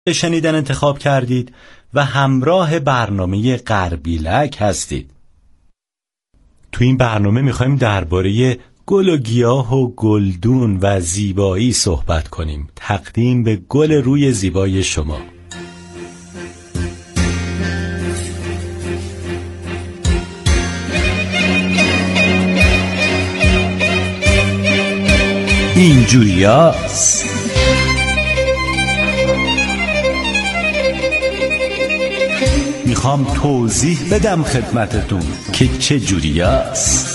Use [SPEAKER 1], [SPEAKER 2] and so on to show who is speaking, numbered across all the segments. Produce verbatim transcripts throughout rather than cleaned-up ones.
[SPEAKER 1] شنیدن انتخاب کردید و همراه برنامه غربیلک هستید. تو این برنامه میخوایم درباره گل و گیاه و گلدون و زیبایی صحبت کنیم. تقدیم به گل روی زیبای شما. اینجوریاست. میخوام توضیح بدم خدمتتون که چه جوریاست.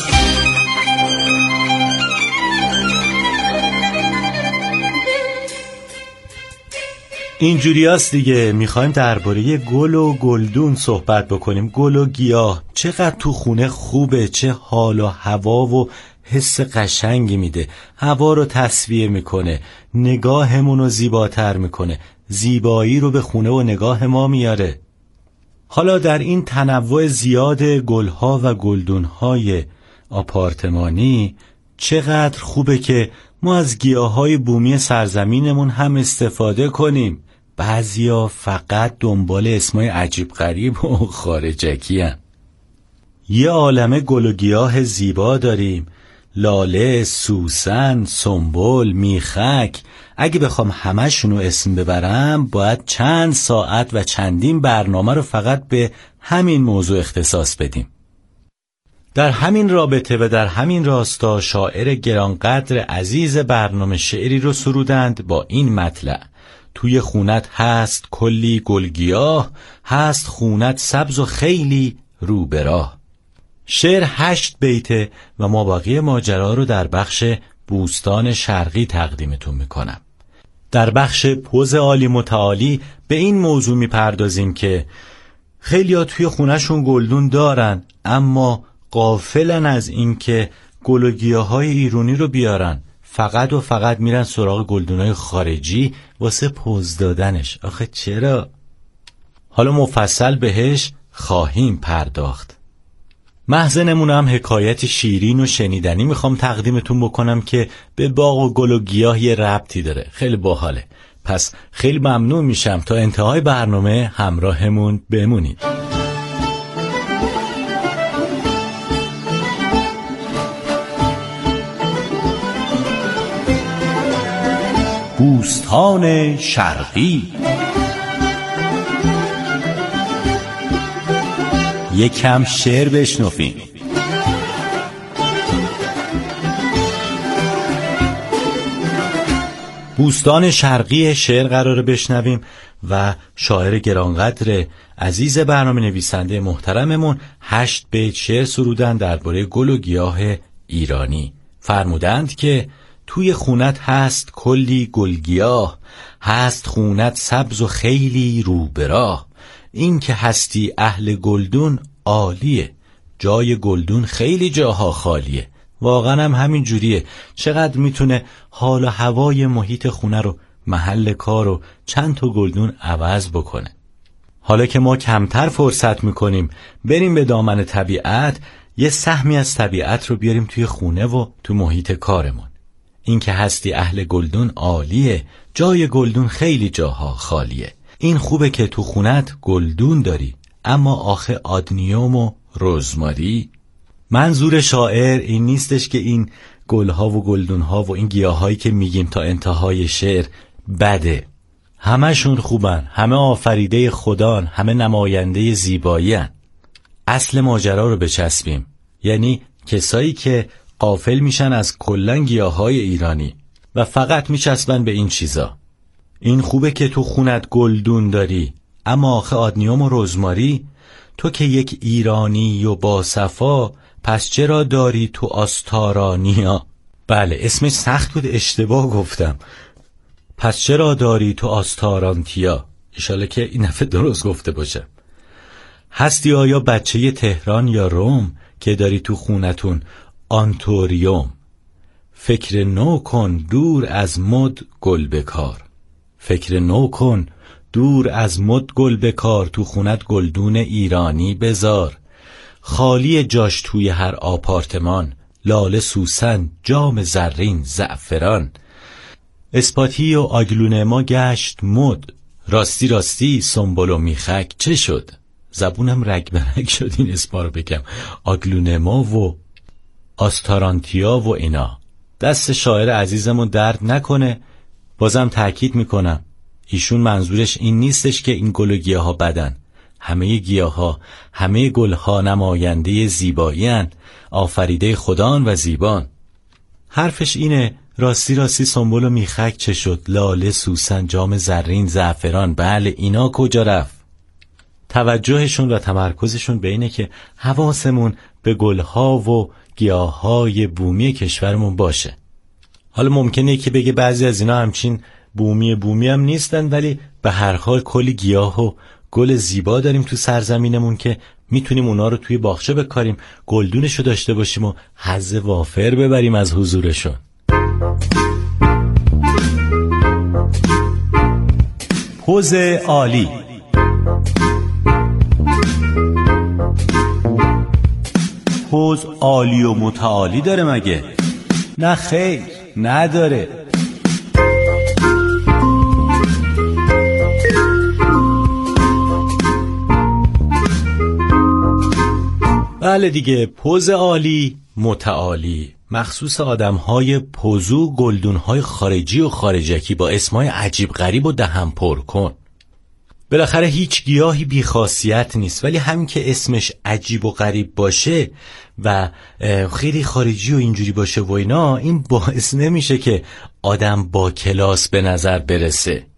[SPEAKER 1] اینجوریاست دیگه. میخوایم درباره گل و گلدون صحبت بکنیم. گل و گیاه چقدر تو خونه خوبه، چه حال و هوا و حس قشنگی میده. هوا رو تصفیه میکنه، نگاهمون رو زیباتر میکنه، زیبایی رو به خونه و نگاه ما میاره. حالا در این تنوع زیاد گلها و گلدونهای آپارتمانی چقدر خوبه که ما از گیاهای بومی سرزمینمون هم استفاده کنیم. بعضیا فقط دنبال اسمای عجیب غریب و خارجکی هن. یه عالمه گل و گیاه زیبا داریم: لاله، سوسن، سنبل، میخک. اگه بخوام همشونو اسم ببرم باید چند ساعت و چندین برنامه رو فقط به همین موضوع اختصاص بدیم. در همین رابطه و در همین راستا شاعر گرانقدر عزیز برنامه شعری رو سرودند با این مطلع: توی خونت هست کلی گلگیاه، هست خونت سبز و خیلی رو به راه. شعر هشت بیته و ما باقی ماجرا رو در بخش بوستان شرقی تقدیمتون میکنم. در بخش پوز عالی متعالی به این موضوع میپردازیم که خیلیا توی خونهشون گلدون دارن اما غافلن از این که گل و گیاهای ایرانی رو بیارن. فقط و فقط میرن سراغ گلدونای خارجی واسه پوز دادنش. آخه چرا؟ حالا مفصل بهش خواهیم پرداخت. محض نمونه هم حکایت شیرین و شنیدنی میخوام تقدیمتون بکنم که به باغ و گل و گیاه یه ربطی داره. خیلی باحاله. پس خیلی ممنون میشم تا انتهای برنامه همراهمون بمونید. بوستان شرقی. یکم شعر بشنویم. بوستان شرقی شعر قراره بشنویم و شاعر گرانقدر عزیز برنامه نویسنده محترممون هشت بیت شعر سرودن درباره گل و گیاه ایرانی. فرمودند که توی خونت هست کلی گلگیاه، هست خونت سبز و خیلی رو به راه. این که هستی اهل گلدون عالیه، جای گلدون خیلی جاها خالیه. واقعا هم همین جوریه. چقدر میتونه حال و هوای محیط خونه رو، محل کار رو چند تا گلدون عوض بکنه. حالا که ما کمتر فرصت میکنیم بریم به دامن طبیعت، یه سهمی از طبیعت رو بیاریم توی خونه و تو محیط کارمون. این که هستی اهل گلدون عالیه، جای گلدون خیلی جاها خالیه. این خوبه که تو خونت گلدون داری، اما آخه آدنیوم و رزماری. منظور شاعر این نیستش که این گلها و گلدونها و این گیاهایی که میگیم تا انتهای شعر بده. همشون خوبن، همه آفریده خدان، همه نماینده زیبایی هن. اصل ماجرا رو بچسبیم، یعنی کسایی که غافل میشن از کلن گیاهای ایرانی و فقط میچسبن به این چیزا. این خوبه که تو خونت گلدون داری، اما آخه آدنیوم و رزماری. تو که یک ایرانی و با صفا، پس چرا داری تو آستارانیا؟ بله اسمش سخت بود، اشتباه گفتم. پس چرا داری تو آستارانتیا؟ انشالله که این دفعه درست گفته باشم. هستی آیا بچه تهران یا روم که داری تو خونتون آنتوریوم؟ فکر نو کن دور از مد گل بکار. فکر نو کن دور از مد گل بکار، تو خونت گلدون ایرانی بذار. خالی جاش توی هر آپارتمان، لاله سوسن جام زرین زعفران. اسپاتی و آگلون ما گشت مد، راستی راستی سنبل و میخک چه شد؟ زبونم رگ به رگ شد این اسما رو بگم. آگلونما و آستارانتیا و اینا. دست شاعر عزیزمون درد نکنه. بازم تأکید میکنم ایشون منظورش این نیستش که این گل و گیاه ها بدن. همه گیاه ها، همه گل ها نماینده زیبایی هن، آفریده خدان و زیبان. حرفش اینه راستی راستی سنبل و میخک چه شد؟ لاله، سوسن، جام زرین، زعفران، بله اینا کجا رفت؟ توجهشون و تمرکزشون به اینه که حواسمون به گلها و گیاهای بومی کشورمون باشه. حالا ممکنه که بگه بعضی از اینا همچین بومی بومی هم نیستن، ولی به هر حال کلی گیاه و گل زیبا داریم تو سرزمینمون که میتونیم اونا رو توی باغچه بکاریم، گلدونشو داشته باشیم و حظ وافر ببریم از حضورشون. پوز عالی. پوز عالی و متعالی داره مگه؟ نه خیر، نداره. بله دیگه، پوز عالی متعالی مخصوص آدم‌های پوزو، گلدون‌های خارجی و خارجکی با اسمای عجیب غریب و دهن پر کن. بالاخره هیچ گیاهی بی‌خاصیت نیست، ولی همین که اسمش عجیب و غریب باشه و خیلی خارجی و اینجوری باشه و اینا، این باعث نمیشه که آدم با کلاس به نظر برسه.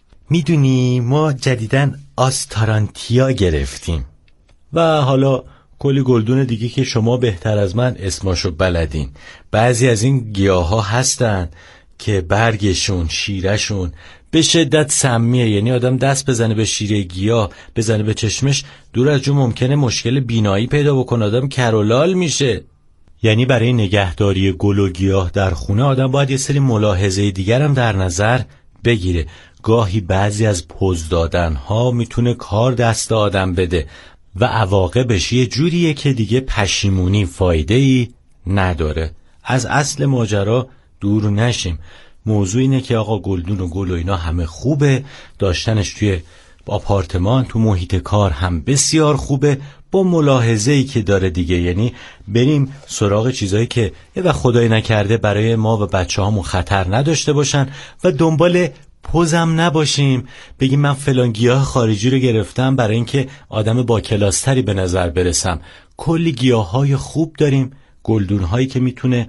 [SPEAKER 1] میدونی ما جدیداً آستارانتیا گرفتیم و حالا کلی گلدون دیگه که شما بهتر از من اسماشو بلدین. بعضی از این گیاه ها هستن که برگشون، شیرهشون به شدت سمیه، یعنی آدم دست بزنه به شیره گیاه، بزنه به چشمش، دور از جون ممکنه مشکل بینایی پیدا بکنه، آدم کرولال میشه. یعنی برای نگهداری گل و گیاه در خونه آدم باید یه سری ملاحظه دیگر هم در نظر بگیره. گاهی بعضی از پوز دادن ها میتونه کار دست آدم بده و عواقبش یه جوریه که دیگه پشیمونی فایده‌ای نداره. از اصل ماجرا دور نشیم. موضوع اینه که آقا گلدون و گل و اینا همه خوبه، داشتنش توی آپارتمان، تو محیط کار هم بسیار خوبه، با ملاحظه‌ای که داره دیگه. یعنی بریم سراغ چیزایی که یه وقت خدای نکرده برای ما و بچه‌هامون خطر نداشته باشن و دنبال پوزم نباشیم بگیم من فلان گیاه خارجی رو گرفتم برای اینکه آدم با کلاستری به نظر برسم. کلی گیاهای خوب داریم، گلدون‌هایی که میتونه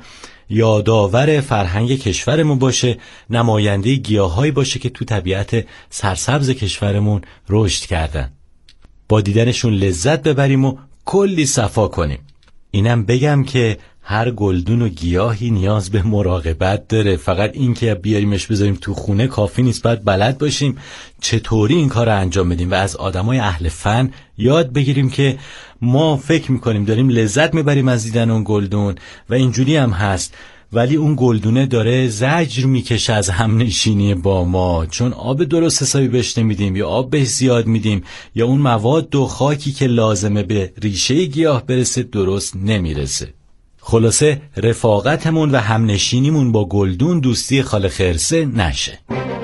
[SPEAKER 1] یادآور فرهنگ کشورمون باشه، نماینده گیاهایی باشه که تو طبیعت سرسبز کشورمون رشد کردن. با دیدنشون لذت ببریم و کلی صفا کنیم. اینم بگم که هر گلدون و گیاهی نیاز به مراقبت داره. فقط این که بیاریمش بذاریم تو خونه کافی نیست، باید بلد باشیم چطوری این کار رو انجام بدیم و از آدمای اهل فن یاد بگیریم که ما فکر میکنیم داریم لذت میبریم از دیدن اون گلدون و اینجوری هم هست، ولی اون گلدونه داره زجر میکشه از همنشینی با ما، چون آب درست حسابی بهش نمیدیم یا آب بهش زیاد میدیم یا اون مواد و خاکی که لازمه به ریشه گیاه برسه درست نمیرسه. خلاصه رفاقتمون و همنشینیمون با گلدون دوستی خال خرسه نشه.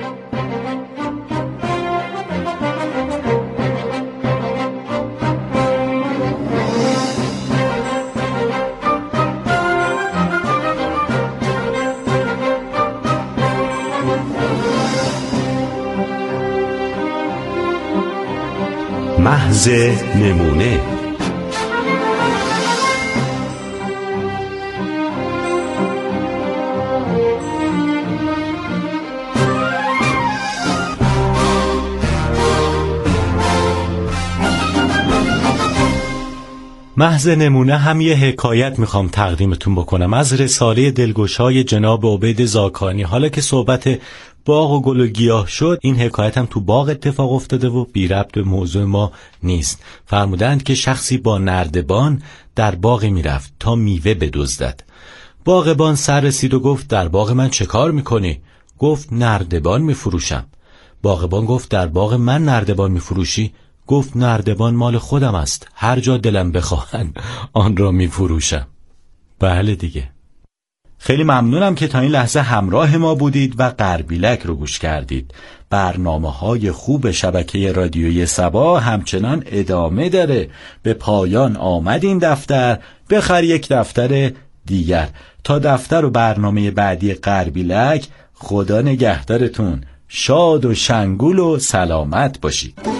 [SPEAKER 2] محض نمونه.
[SPEAKER 1] محض نمونه هم یه حکایت میخوام تقدیمتون بکنم از رساله دلگشای جناب عبید زاکانی. حالا که صحبت باغ و گل و گیاه شد، این حکایت هم تو باغ اتفاق افتاده و بی ربط به موضوع ما نیست. فرمودند که شخصی با نردبان در باغی میرفت تا میوه بدزدد. باغبان سر رسید و گفت در باغ من چه کار میکنی؟ گفت نردبان میفروشم. باغبان گفت در باغ من نردبان میفروشی؟ گفت نردبان مال خودم است، هر جا دلم بخواهد آن را میفروشم. بله دیگه، خیلی ممنونم که تا این لحظه همراه ما بودید و غربیلک رو گوش کردید. برنامه‌های خوب شبکه رادیویی صبا همچنان ادامه داره. به پایان آمد این دفتر، بخر یک دفتر دیگر. تا دفتر و برنامه بعدی غربیلک، خدا نگهدارتون. شاد و شنگول و سلامت باشید.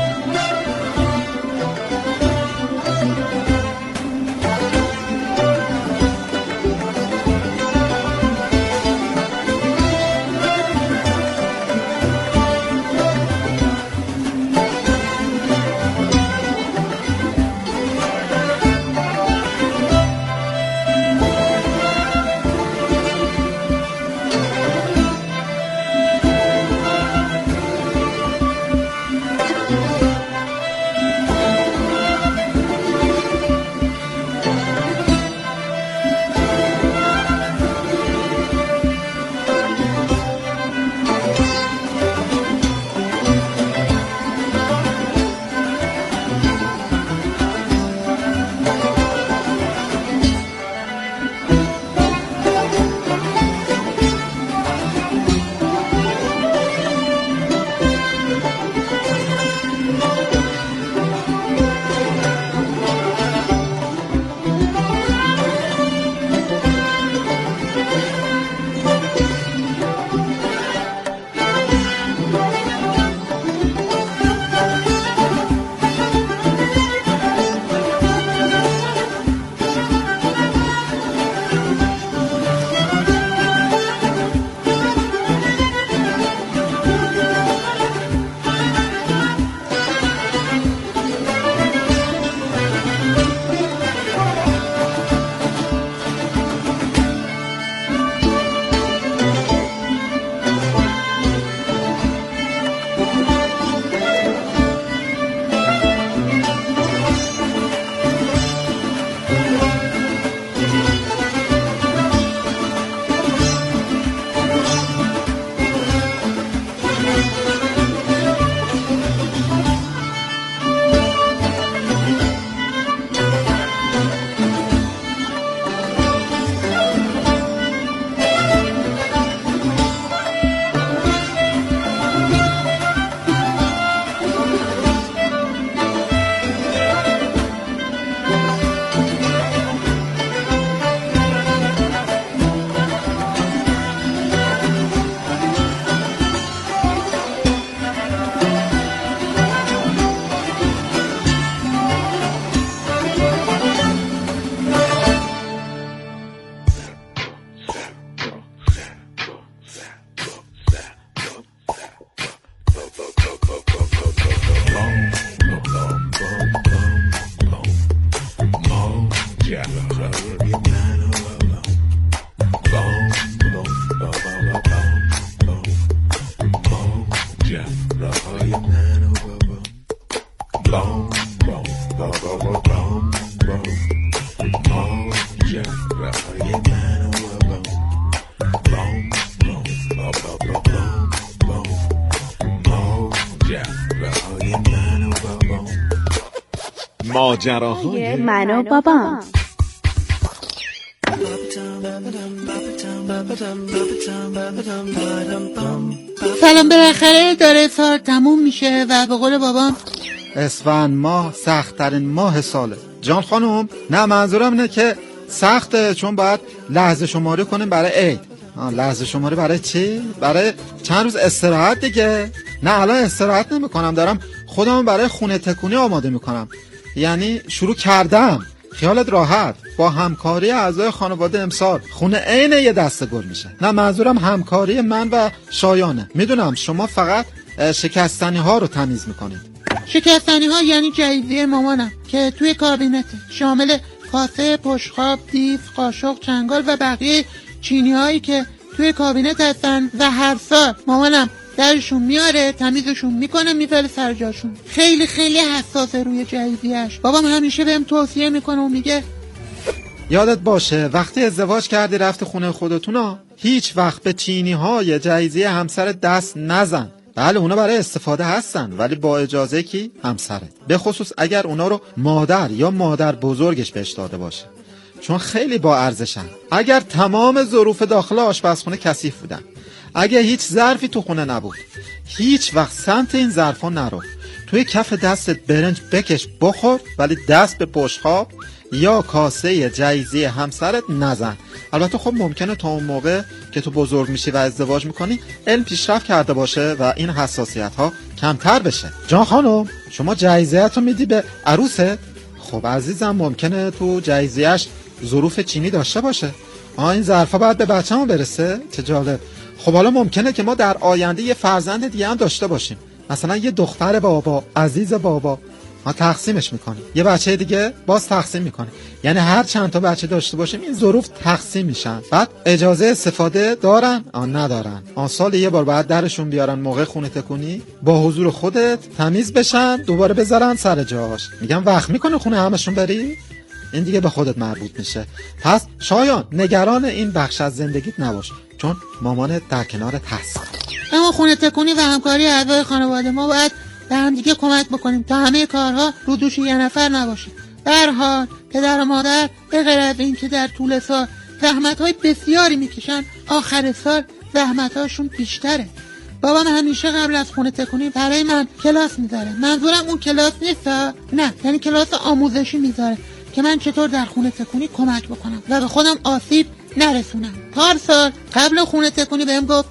[SPEAKER 2] ماجراهای من و بابام.
[SPEAKER 3] سلام، بالاخره داره سال تموم میشه و به قول بابام
[SPEAKER 4] اسفند ماه سخت‌ترین ماه ساله. جان خانم، نه منظورم اینه که سخته چون باید لحظه شماری کنیم برای عید. لحظه شماری برای چی؟ برای چند روز استراحت دیگه. نه الان استراحت نمی کنم، دارم خودم برای خونه تکونی آماده میکنم. یعنی شروع کردم. خیالت راحت، با همکاری اعضای خانواده امسال خونه عین یه دسته گل میشه. نه منظورم همکاری من و شایانه. میدونم شما فقط شکستنی ها رو تمیز میکنید.
[SPEAKER 3] شکستنی ها یعنی جایزه مامانم که توی کابینته، شامل کاسه، پشخاب، دیس، قاشق، چنگال و بقیه چینی هایی که توی کابینت هستن و هر سال مامانم درشون میاره، تمیزشون میکنه، میذاره سر جاشون. خیلی خیلی حساسه روی جایزیه‌اش. بابام همیشه بهم توصیه میکنه و میگه
[SPEAKER 4] یادت باشه وقتی ازدواج کردی رفتی خونه خودتونا، هیچ وقت به چینی های جایزه همسر دست نزن. بله اونا برای استفاده هستن ولی با اجازه کی؟ همسرت. به خصوص اگر اونا رو مادر یا مادر بزرگش بهش داده باشه. چون خیلی با ارزشن. اگر تمام ظروف داخل آشپزخونه کثیف بودن، اگه هیچ ظرفی تو خونه نبود، هیچ وقت سمت این ظرفا نرو. توی کف دستت برنج بکش بخور، ولی دست به بشقاب یا کاسه جایزی همسرت نزن. البته خب ممکنه تا اون موقع که تو بزرگ میشی و ازدواج میکنی علم پیشرفت کرده باشه و این حساسیت ها کمتر بشه. جان خانم، شما جایزیت رو میدی به عروست؟ خب عزیزم، ممکنه تو جایزیش ظروف چینی داشته باشه. آه این ظرفا باید به بچه‌مون برسه؟ چه جالب. خب حالا ممکنه که ما در آینده یه فرزند دیگه هم داشته باشیم، مثلا یه دختر بابا، عزیز بابا، ما تقسیمش میکنیم، یه بچه دیگه باز تقسیم میکنیم، یعنی هر چند تا بچه داشته باشیم این ظروف تقسیم میشن. بعد اجازه استفاده دارن؟ آن ندارن. آن سال یه بار بعد درشون بیارن موقع خونه تکونی، با حضور خودت تمیز بشن، دوباره بذارن سر جاش. میگم وقت میکنه خونه همشون بری؟ این دیگه به خودت مربوط میشه. پس شایان نگران این بخش از زندگیت نباش، چون مامانت در کنارت هست.
[SPEAKER 3] اما خونه تکونی و همکاری اعضای خانواده ما باید به هم دیگه کمک بکنیم تا همه کارها رو دوش یه نفر نباشه. به هر حال پدر و مادر به غیر از این که در طول سال زحمت‌های بسیاری میکشن، آخر سال زحمت‌هاشون بیشتره. بابام همیشه قبل از خونه تکونی برای من کلاس میذاره. منظورم اون کلاس نیست، نه، یعنی کلاس آموزشی میذاره که من چطور در خونه تکونی کمک بکنم و به خودم آسیب نرسونم. پارسال قبل خونه تکونی بهم گفت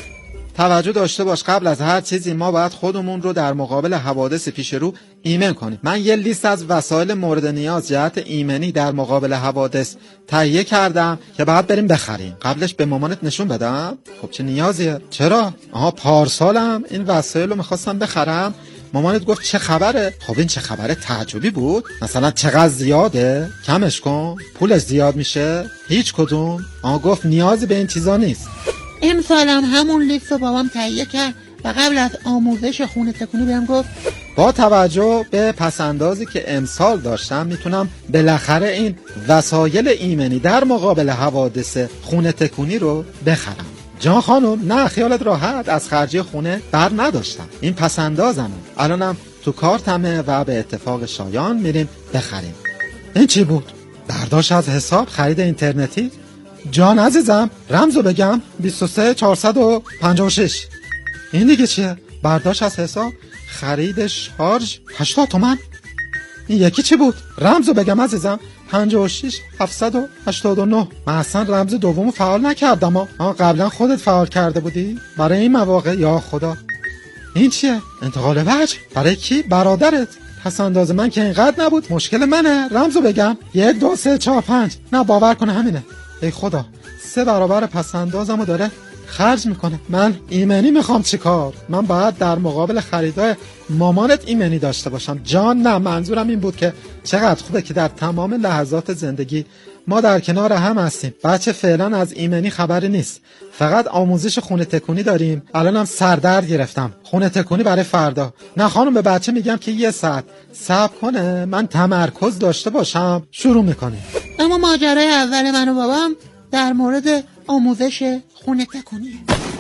[SPEAKER 4] توجه داشته باش، قبل از هر چیزی ما باید خودمون رو در مقابل حوادث پیش رو ایمن کنیم. من یه لیست از وسایل مورد نیاز جهت ایمنی در مقابل حوادث تهیه کردم که بعد بریم بخریم. قبلش به مامانت نشون بدم؟ خب چه نیازیه؟ چرا؟ آها پارسالم این وسایل رو میخواستم بخرم، مامانت گفت چه خبره؟ خب این چه خبره تعجبی بود؟ مثلا چقدر زیاده؟ کمش کن، پولش زیاد میشه؟ هیچ کدوم؟ آها گفت نیازی به این چیزا نیست.
[SPEAKER 3] امسالم همون لیست رو بابام تهیه کرد و قبل از آموزش خونه تکونی بهم گفت
[SPEAKER 4] با توجه به پسندازی که امسال داشتم میتونم بالاخره این وسایل ایمنی در مقابل حوادث خونه تکونی رو بخرم. جان خانم، نه خیالت راحت، از خرجی خونه بر نداشتم، این پسندازمه، الانم تو کارتمه و به اتفاق شایان میریم بخریم. این چی بود؟ برداشت از حساب خرید اینترنتی؟ جان عزیزم رمزو بگم بیست و سه چهارصد و پنجاه و شش. این دیگه چیه؟ برداشت از حساب خرید شارژ هشتاد تومن. این یکی چی بود؟ رمزو بگم عزیزم پنجاه و شش هفتصد و هشتاد و نه. من اصلا رمز دومو فعال نکردم ها. قبلا خودت فعال کرده بودی برای این مواقع؟ یا خدا. این چیه؟ انتقال وجه برای کی؟ برادرت. پس انداز من که اینقدر نبود، مشکل منه. رمزو بگم یک دو سه چهار پنج. نه باور کنه همینه. ای خدا، سه برابر پس اندازمو داره خرج میکنه. من ایمنی میخوام چیکار؟ من باید در مقابل خریدای مامانت ایمنی داشته باشم. جان نه، منظورم این بود که چقدر خوبه که در تمام لحظات زندگی ما در کنار هم هستیم. بچه فعلا از ایمنی خبری نیست، فقط آموزش خونه تکونی داریم. الانم سردرد گرفتم، خونه تکونی برای فردا. نه خانم، به بچه میگم که یه ساعت صبر کنه، من تمرکز داشته باشم، شروع میکنیم.
[SPEAKER 3] اما ماجرای اول من و بابام در مورد آموزش خونه تکونیه.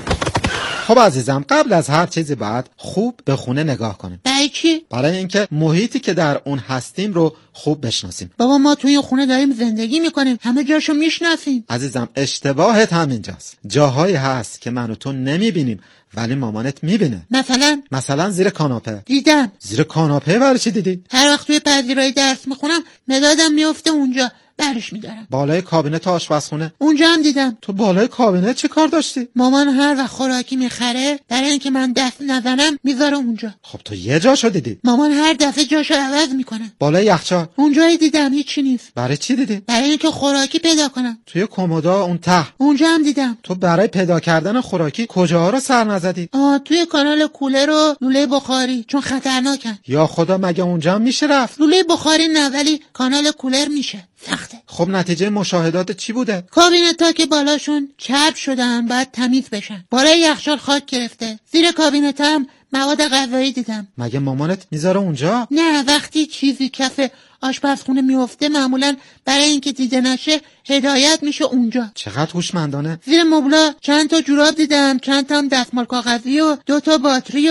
[SPEAKER 4] خب عزیزم، قبل از هر چیزی باید خوب به خونه نگاه کنیم.
[SPEAKER 3] برای چی؟
[SPEAKER 4] برای اینکه محیطی که در اون هستیم رو خوب بشناسیم.
[SPEAKER 3] بابا ما توی خونه داریم زندگی میکنیم، همه جاشو میشناسیم.
[SPEAKER 4] عزیزم اشتباهت همینجاست. جاهایی هست که من و تو نمیبینیم ولی مامانت میبینه.
[SPEAKER 3] مثلا
[SPEAKER 4] مثلا زیر کاناپه.
[SPEAKER 3] دیدم.
[SPEAKER 4] زیر کاناپه برای چی دیدی؟
[SPEAKER 3] هر وقت توی پذیرایی درس میخونم مدادم میفته اونجا، برش میدارم.
[SPEAKER 4] بالای کابینت آشپزخونه؟
[SPEAKER 3] اونجا هم دیدم.
[SPEAKER 4] تو بالای کابینت چه کار داشتی؟
[SPEAKER 3] مامان هر وقت خوراکی میخره برای اینکه من دست نزنم میذاره اونجا.
[SPEAKER 4] خب تو یه جاشو دیدی؟
[SPEAKER 3] مامان هر دفعه جاشو عوض میکنه.
[SPEAKER 4] بالای یخچال؟
[SPEAKER 3] اونجایی دیدم، هیچی نیست.
[SPEAKER 4] برای چی دیدی؟
[SPEAKER 3] برای اینکه خوراکی پیدا کنم.
[SPEAKER 4] توی کمودا اون ته؟
[SPEAKER 3] اونجا هم دیدم.
[SPEAKER 4] تو برای پیدا کردن خوراکی کجاها رو سر نزدی؟
[SPEAKER 3] آه توی کانال کولر و لوله بخاری، چون خطرناکن.
[SPEAKER 4] یا خدا، مگه اونجا هم میشه رفت؟
[SPEAKER 3] لوله بخاری نه، ولی کانال کولر میشه، سخته.
[SPEAKER 4] خب نتیجه مشاهدات چی بوده؟
[SPEAKER 3] کابینت‌ها که بالاشون چرب شدن باید تمیز بشن. بالای یخچال خاک گرفته. زیر کابینت هم مواد غذایی دیدم.
[SPEAKER 4] مگه مامانت میذاره اونجا؟
[SPEAKER 3] نه، وقتی چیزی کف آشپزخونه میفته معمولا برای اینکه دیده نشه هدایت میشه اونجا.
[SPEAKER 4] چقدر هوشمندانه.
[SPEAKER 3] زیر مبلا چند تا جوراب دیدم، چند تا هم دستمال کاغذی و دو تا باتری و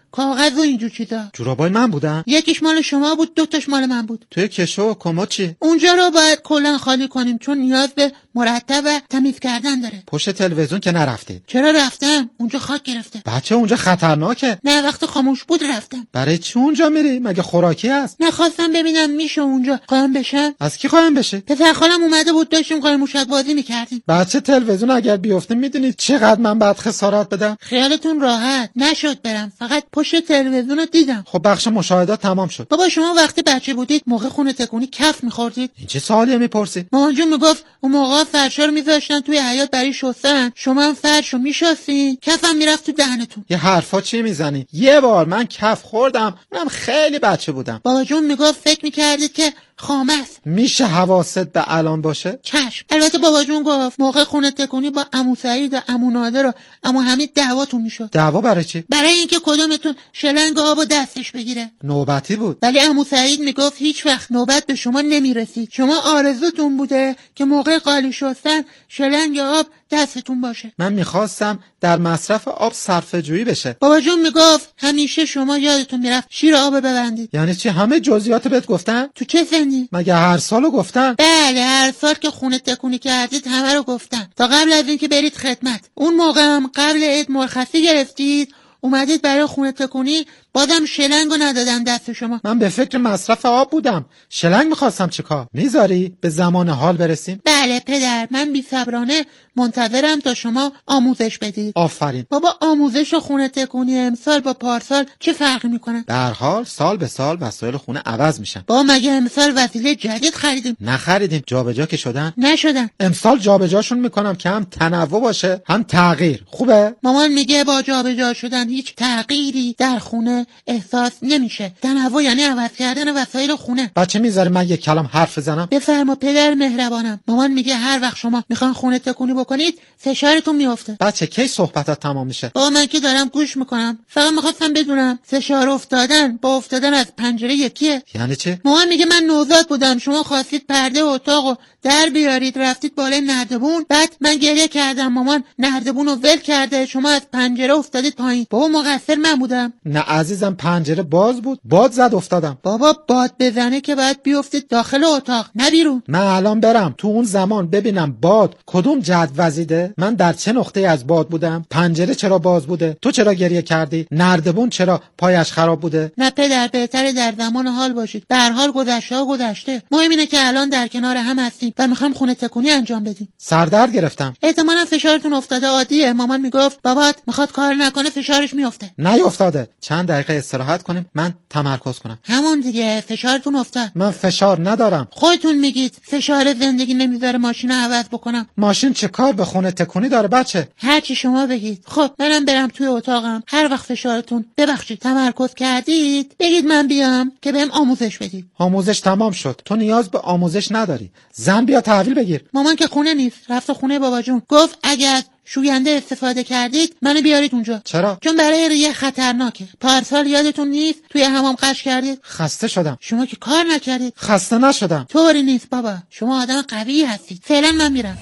[SPEAKER 3] کاغذ و اینجور چیزا.
[SPEAKER 4] جورابای من بودن؟
[SPEAKER 3] یکیش مال شما بود، دوتاش مال من بود.
[SPEAKER 4] توی کشو و کمد چی؟
[SPEAKER 3] اونجا رو باید کلا خالی کنیم چون نیاز به مرتب و تمیز کردن داره.
[SPEAKER 4] پشت تلویزیون که نرفتی؟
[SPEAKER 3] چرا رفتم؟ اونجا خاک گرفته.
[SPEAKER 4] بچه اونجا خطرناکه.
[SPEAKER 3] نه وقت خاموش بود رفتم.
[SPEAKER 4] برای چی اونجا میری؟ مگه خوراکی هست؟
[SPEAKER 3] نخواستم ببینم میشه اونجا قایم بشم.
[SPEAKER 4] از کی قایم بشه؟
[SPEAKER 3] پسر خالم اومده بود داشتیم قایم موشک بازی میکردیم.
[SPEAKER 4] بچه تلویزیون اگر بیفته میدونید چقدر من بعد خسارت بدم؟
[SPEAKER 3] خیالتون راحت نشد برم، فقط پشت تلویزیون رو دیدم.
[SPEAKER 4] خب بخش مشاهدات تمام شد.
[SPEAKER 3] بابا شما وقتی بچه بودید موقع خونه تکونی کف میخوردید؟
[SPEAKER 4] این چه سوالیه میپرسی؟
[SPEAKER 3] مامان جون میگفت اون موقع فرشا رو میذاشتن توی حیاط برای شستن، شما هم فرشو میشستین کفم میرفت تو دهنتون.
[SPEAKER 4] یه حرفا چی میزنی؟ یه بار من کف خوردم، اونم خیلی بچه بودم.
[SPEAKER 3] بابا جون میگفت فکر میکردید که خامه است.
[SPEAKER 4] میشه حواست به الان باشه؟
[SPEAKER 3] چشم. البته بابا جون گفت موقع خونه تکونی با عمو سعید و عمو نادر و عمو حمید دعواتون میشد.
[SPEAKER 4] دعوا برای چی؟
[SPEAKER 3] برای اینکه کدومتون شلنگ آبو دستش بگیره.
[SPEAKER 4] نوبتی بود.
[SPEAKER 3] ولی عمو سعید میگفت هیچ وقت نوبت به شما نمیرسید. شما آرزوتون بوده که موقع قالی شستن شلنگ آب دستتون باشه.
[SPEAKER 4] من میخواستم در مصرف آب صرفه جویی بشه.
[SPEAKER 3] بابا جون میگفت همیشه شما یادتون میرفت شیر آب ببندید.
[SPEAKER 4] یعنی چی؟ همه جزئیات بهت گفتن؟
[SPEAKER 3] تو چه سنی؟
[SPEAKER 4] مگه هر سالو گفتن؟
[SPEAKER 3] بله هر سال که خونه تکونی کردید همه رو گفتن تا قبل از اینکه برید خدمت. اون موقع هم قبل عید مرخصی گرفتید اومدید برای خونه تکونی، بازم شلنگو ندادن دست شما.
[SPEAKER 4] من به فکر مصرف آب بودم. شلنگ میخواستم چیکار؟ میذاری به زمان حال برسیم؟
[SPEAKER 3] بله پدر، من بی‌صبرانه منتظرم تا شما آموزش بدید.
[SPEAKER 4] آفرین.
[SPEAKER 3] بابا آموزش و خونه تکونی امسال با پارسال چه فرقی میکنه؟
[SPEAKER 4] به هر حال سال به سال وسایل خونه عوض میشن.
[SPEAKER 3] بابا مگه امسال وسیله جدید خریدیم؟
[SPEAKER 4] نخریدیم. جابجا که شدن؟
[SPEAKER 3] نشدن.
[SPEAKER 4] امسال جابجاشون میکنم که هم تنوع باشه هم تغییر. خوبه؟
[SPEAKER 3] مامان میگه با جابجا شدن هیچ تغییری در خونه احساس نمیشه. تنوع یعنی عوض کردن وسایل خونه.
[SPEAKER 4] بچه میذاره من یک کلام حرف بزنم؟
[SPEAKER 3] بفرما پدر مهربانم. مامان میگه هر وقت شما میخوان خونه تکونی بکنید فشارتون میفته.
[SPEAKER 4] بچه کی صحبتات تمام میشه؟
[SPEAKER 3] بابا من که دارم گوش میکنم. فقط میخواستم بدونم فشار افتادن با افتادن از پنجره یکیه؟
[SPEAKER 4] یعنی چی؟
[SPEAKER 3] مامان میگه من نوزاد بودم شما خواستید پرده اتاقو در بیارید رفتید بالای نردبون، بعد من گریه کردم مامان نردبون رو ول کرده شما از پنجره افتادید پایین. بابا مقصر من بودم.
[SPEAKER 4] نه عزیزم پنجره باز بود، باد زد افتادم.
[SPEAKER 3] بابا باد بزنه که باید بیفتید داخل اتاق نه بیرون.
[SPEAKER 4] من الان برم تو اون زمان ببینم باد کدوم جهت وزیده، من در چه نقطه از باد بودم، پنجره چرا باز بوده، تو چرا گریه کردی، نردبون چرا پایش خراب بوده.
[SPEAKER 3] نه پدر بهتره در زمان حال باشید. به هر حال گذشته ها گذشته. مهم اینه که الان در کنار هم هستیم و میخوام خونه تکونی انجام بدیم.
[SPEAKER 4] سردرد گرفتم.
[SPEAKER 3] احتمالاً فشارتون افتاده عادیه. مامان میگفت بابات میخواد کار نکنه فشارش میفته.
[SPEAKER 4] نیافتاده. چند دقیقه استراحت کنیم من تمرکز کنم.
[SPEAKER 3] همون دیگه فشارتون افتاد.
[SPEAKER 4] من فشار ندارم.
[SPEAKER 3] خودتون میگید فشار زندگی نمیذاره ماشین عوض بکنم.
[SPEAKER 4] ماشین چه کار به خونه تکونی داره بچه؟
[SPEAKER 3] هر چی شما بگید. خب منم برم توی اتاقم. هر وقت فشارتون ببخشید تمرکز کردید بگید من بیام که بهم آموزش بدید.
[SPEAKER 4] آموزش تمام شد. تو نیاز به آموزش نداری. زن بیا تحویل بگیر.
[SPEAKER 3] مامان که خونه نیست رفت خونه بابا جون. گفت اگر شوینده استفاده کردید منو بیارید اونجا.
[SPEAKER 4] چرا؟
[SPEAKER 3] چون برای ریه خطرناکه. پارسال یادتون نیست توی حمام قش کردید؟
[SPEAKER 4] خسته شدم.
[SPEAKER 3] شما که کار نکردید.
[SPEAKER 4] خسته نشدم.
[SPEAKER 3] طوری نیست بابا. شما آدم قوی هستید. فعلا من میرم.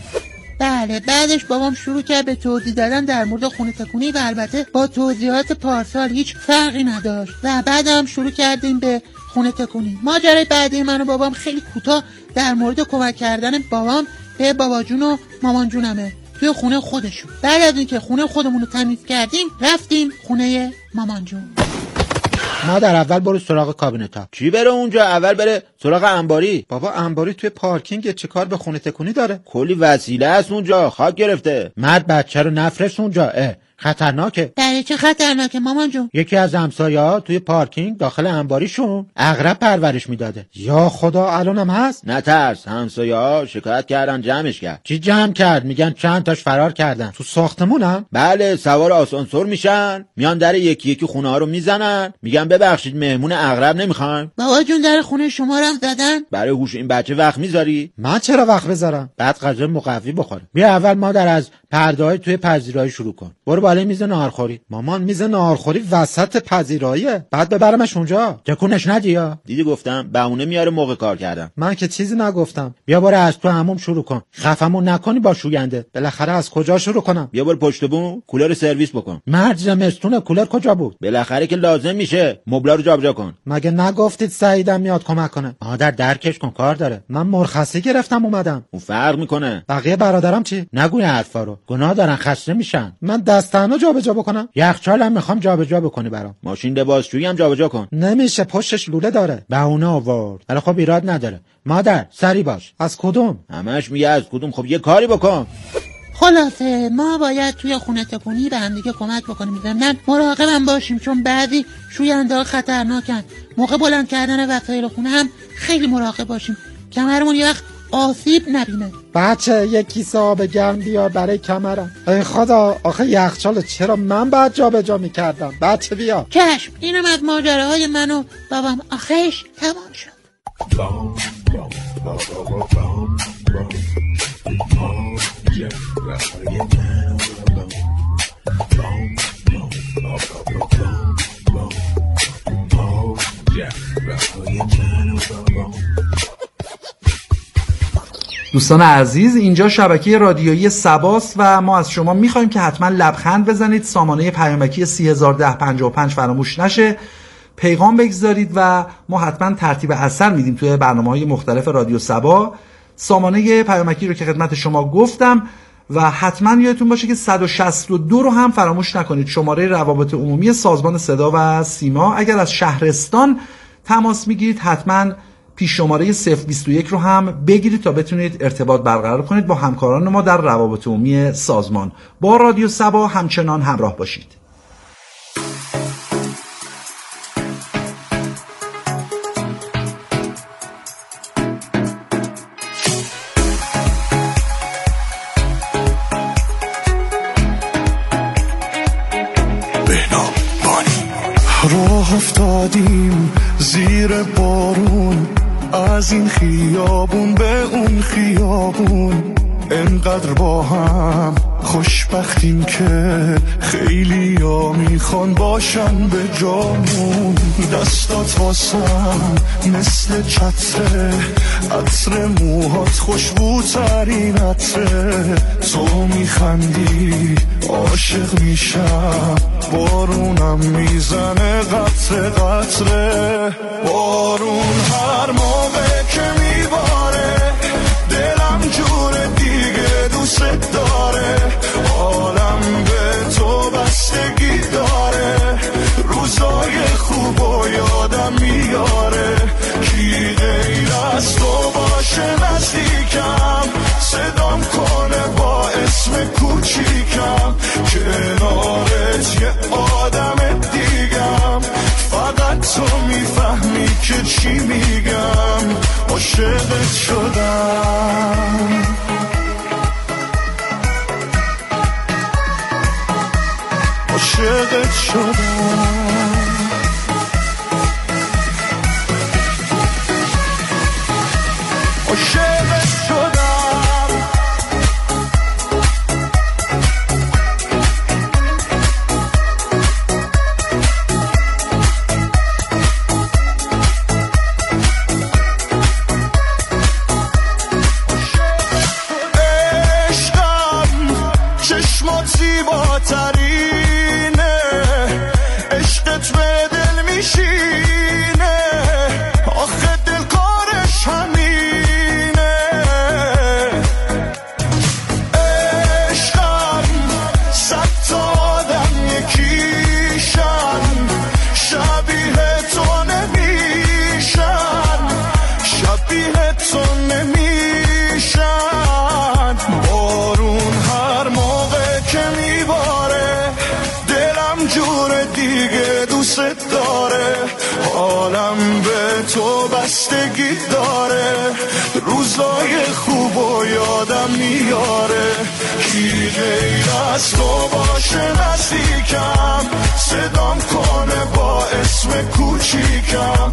[SPEAKER 3] بله بعدش بابام شروع کرد به توضیح دادن در مورد خونه تکونی و البته با توضیحات پارسال هیچ فرقی نداشت و بعدم شروع کردیم به خونه تکونی. ماجرای بعدی من و بابام خیلی کوتاه در مورد کمک کردن بابام به بابا جون و مامان جونمه توی خونه خودشون. بعد از اینکه خونه خودمون رو تمیز کردیم رفتیم خونه مامان جون.
[SPEAKER 4] ما در اول برو سراغ کابینتا.
[SPEAKER 5] چی بره اونجا؟ اول بره سراغ انباری.
[SPEAKER 4] بابا انباری توی پارکینگ چه کار به خونه تکونی داره؟
[SPEAKER 5] کلی وسیله است اونجا، خاک گرفته.
[SPEAKER 4] مرد بچه رو نفرست اونجا. اه خطرناکه.
[SPEAKER 3] برای چه خطرناکه مامان جون؟
[SPEAKER 4] یکی از همسایه‌ها توی پارکینگ داخل انباریشون عقرب پرورش میداده. یا خدا الانم هست؟
[SPEAKER 5] نترس، همسایه‌ها شکایت کردن جمعش کرد.
[SPEAKER 4] چی جمع کرد؟ میگن چند تاش فرار کردن. تو ساختمونم؟
[SPEAKER 5] بله سوار آسانسور میشن، میان در یکی یکی خونه ها رو میزنن، میگن ببخشید مهمون عقرب نمیخوایم.
[SPEAKER 3] بابا جون در خونه شما رو هم زدن؟
[SPEAKER 5] برای هوش این بچه وقت میذاری؟
[SPEAKER 4] من چرا وقت بذارم؟ بعد غذا مقوی بخوره. بیا اول مادر از پرده‌های توی پذیرایی شروع کن. برو بالای میز ناهارخوری. مامان میز ناهارخوری وسط پذیراییه، بعد ببرمش اونجا. تکونش ندی یا؟
[SPEAKER 5] دیدی گفتم بهونه میاره موقع کار کردم.
[SPEAKER 4] من که چیزی نگفتم. بیا برو از تو حموم شروع کن. خفمون نکنی با شوینده. بالاخره از کجا شروع کنم؟
[SPEAKER 5] بیا برو پشت بوم کولر سرویس بکن.
[SPEAKER 4] مرد زمستون کولر کجا بود؟
[SPEAKER 5] بالاخره که لازم میشه مبلا رو جابجا کن.
[SPEAKER 4] مگه نگفتید سعیدم میاد کمک کنه؟ مادر درکش کن، کار داره. من مرخصی گرفتم اومدم.
[SPEAKER 5] اون فرق میکنه.
[SPEAKER 4] بقیه برادرام چی؟ نگوی حرفا رو. گناه دارن، خسته میشن. من دست تنها جابجا بکنم؟ یخچالم میخوام جابجا بکنی برام.
[SPEAKER 5] ماشین لباسشویی هم جابجا کن.
[SPEAKER 4] نمیشه، پشتش لوله داره. بهونه آورد. ولی خب ایراد نداره. مادر سری باش. از کدوم؟
[SPEAKER 5] همش میگه از کدوم. خب یه کاری بکن.
[SPEAKER 3] خلاصه ما باید توی خونه تکونی به هم دیگه کمک بکنیم. ضمناً مراقبم باشیم چون بعضی شوینده خطرناکن. موقع بلند کردن وسایل خونه هم خیلی مراقب باشیم. کمرمون یه وقت آسیب نبینه.
[SPEAKER 4] بچه یک کیسه آب گرم بیار برای کمرم. ای خدا، آخه یخچال چرا من بعد جا به جا میکردم؟ بچه بیا.
[SPEAKER 3] چشم، اینم از ماجراهای من و بابام. آخرش تمام شد.
[SPEAKER 6] دوستان عزیز، اینجا شبکه رادیویی سباست و ما از شما میخوایم که حتما لبخند بزنید، سامانه پیامکی سی هزار و ده پنجاه و پنج فراموش نشه، پیغام بگذارید و ما حتما ترتیب اثر میدیم توی برنامه‌های مختلف رادیو سبا. سامانه پیامکی رو که خدمت شما گفتم و حتما یادتون باشه که صد و شصت و دو رو هم فراموش نکنید، شماره روابط عمومی سازمان صدا و سیما. اگر از شهرستان تماس میگیرید حتما پیش شماره صفر بیست و یک رو هم بگیرید تا بتونید ارتباط برقرار کنید با همکاران ما در روابط عمومی سازمان. با رادیو سبا همچنان همراه باشید.
[SPEAKER 7] راه افتادیم زیر بارون، از این خیابون به اون خیابون، انقدر با هم خوشبختیم که خیلی ها میخوان باشن به جامون. دستات واسم مثل چتره، عطر موهات خوشبوترین عطره، تو میخندی عاشق میشم، بارونم میزنه قطره قطره. بارون هر موقع که میباره دلم جور دیگه دوست داره، عالم به تو بستگی داره، روزای خوب و یادم میاره، کی غیر از تو باشه نزدیکم، صدام کنه با اسم کوچیکم، کنارت یه آدم دیگم، فقط تو میفهمی که چی میگم، عاشقت شدم. عاشقت شدم. عاشقت شدم. بستگی داره، روزای خوب و یادم میاره، کی غیر از تو باشه نزدیکم، صدام کنه با اسم کوچیکم،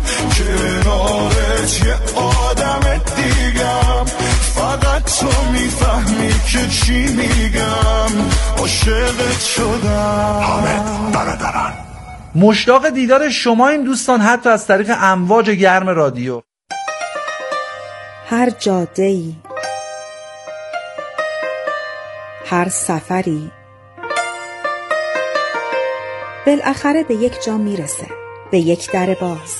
[SPEAKER 7] کنارت یه آدم دیگم، فقط تو میفهمی که چی میگم عاشقت شدم. حامد برادران.
[SPEAKER 6] مشتاق دیدار شما این دوستان، حتی از طریق امواج گرم رادیو.
[SPEAKER 8] هر جاده‌ای، هر سفری بالاخره به یک جا میرسه، به یک در باز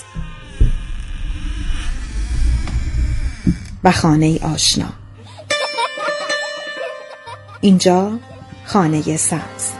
[SPEAKER 8] و خانه ای آشنا. اینجا خانه سبز.